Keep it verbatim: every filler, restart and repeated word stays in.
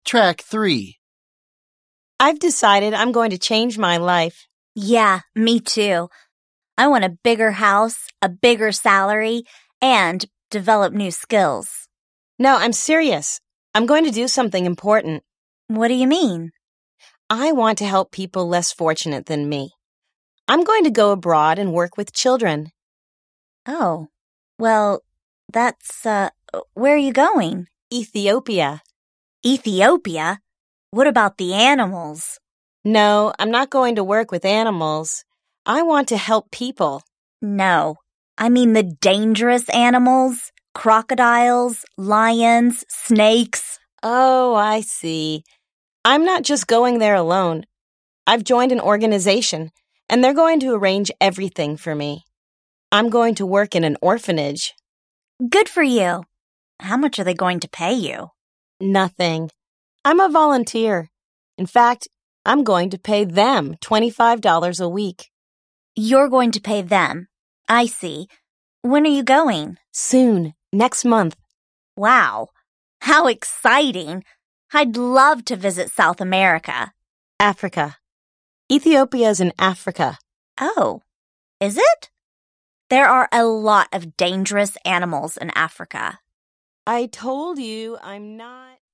Track three. I've decided I'm going to change my life. Yeah, me too. I want a bigger house, a bigger salary, and develop new skills. No, I'm serious. I'm going to do something important. What do you mean? I want to help people less fortunate than me. I'm going to go abroad and work with children. Oh, well, that's, uh, where are you going? Ethiopia. Ethiopia? What about the animals? No, I'm not going to work with animals. I want to help people. No, I mean the dangerous animals. Crocodiles, lions, snakes. Oh, I see. I'm not just going there alone. I've joined an organization, and they're going to arrange everything for me. I'm going to work in an orphanage. Good for you. How much are they going to pay you? Nothing. I'm a volunteer. In fact, I'm going to pay them twenty-five dollars a week. You're going to pay them. I see. When are you going? Soon, next month. Wow. How exciting. I'd love to visit South America. Africa. Ethiopia is in Africa. Oh, is it? There are a lot of dangerous animals in Africa. I told you I'm not...